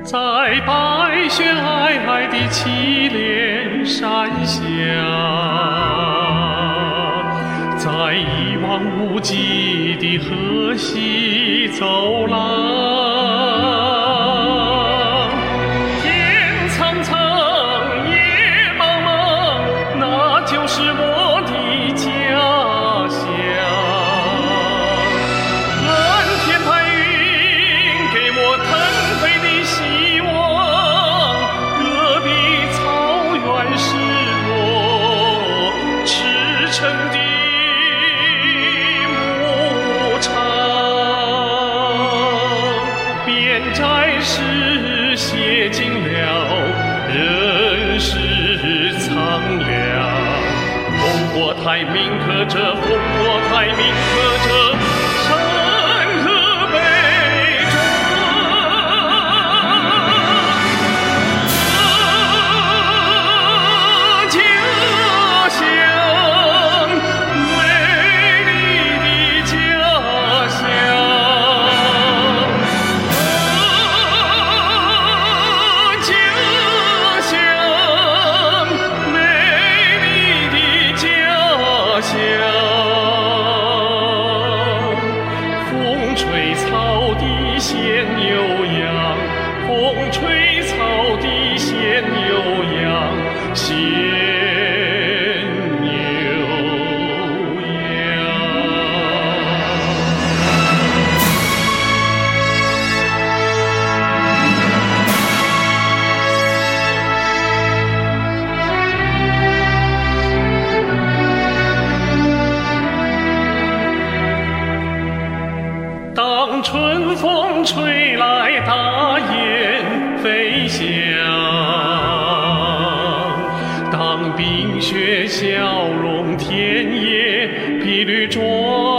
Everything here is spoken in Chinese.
在白雪皑皑的祁连山下，在一望无际的河西走廊，天苍苍，野茫茫，那就是我的家乡。蓝天白云给我腾飞的希望，戈壁草原是我驰骋的牧场。边寨诗写尽了人世苍凉，烽火台铭刻着，烽火台铭刻着山河悲壮。家乡，美丽的家乡。家乡，美丽的家乡。风吹草低见牛羊，风吹草低见牛羊，见牛羊。当春风吹来大雁飞翔，当冰雪消融田野碧绿壮。